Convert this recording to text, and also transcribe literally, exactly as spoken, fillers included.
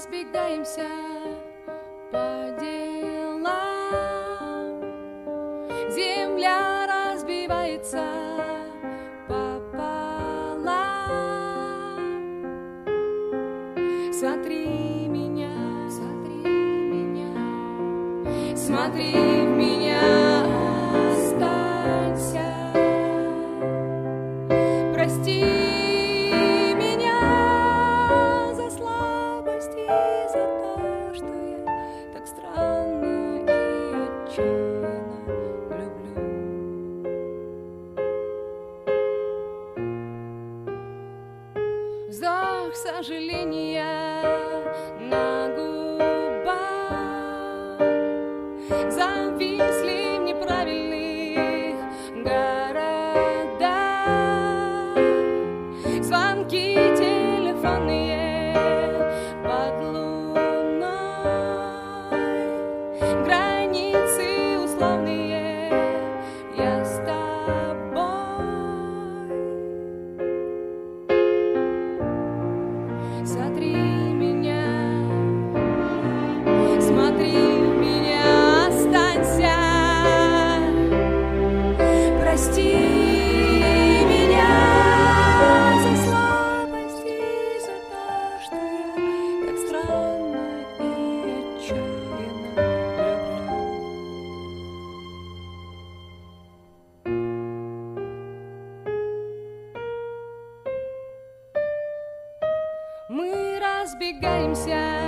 разбегаемся по делам. Земля разбивается пополам. Смотри меня, смотри меня, смотри в меня, останься. Прости меня за слабость и за то, что я так странно и отчаянно люблю. Вздох сожаления на губах зависли в неправильных городах. Звонки телефонные под луной, границы условные, я с тобой. Смотри меня, смотри в меня, останься. Прости меня за слабость и за то, что я так странно и отчаянно люблю. Мы разбегаемся